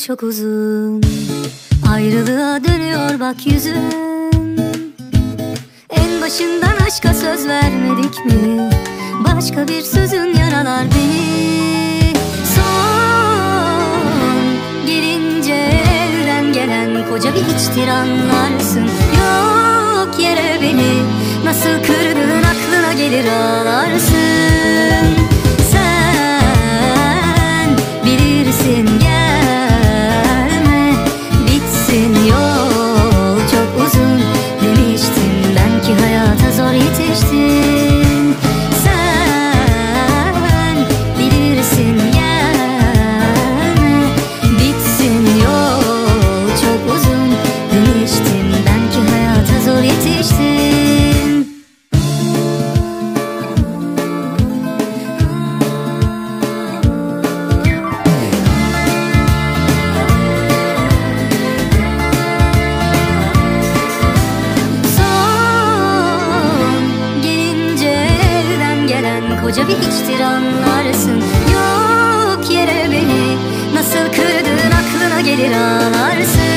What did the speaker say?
çok uzun, ayrılığa dönüyor bak yüzün. En başından aşka söz vermedik mi? Başka bir sözün yaralar beni. Son gelince elden gelen koca bir hiçtir anlarsın. Yok yere beni nasıl kırdın aklına gelir ağlarsın. Sen bilirsin gelme, bitsin yol çok uzun demiştim ben ki hayata zor yetiştim. Sen bilirsin gelme, bitsin yol çok uzun demiştim ben ki hayata zor yetiştim. Koca bir hiçtir anlarsın. Yok yere beni nasıl kırdın aklına gelir ağlarsın.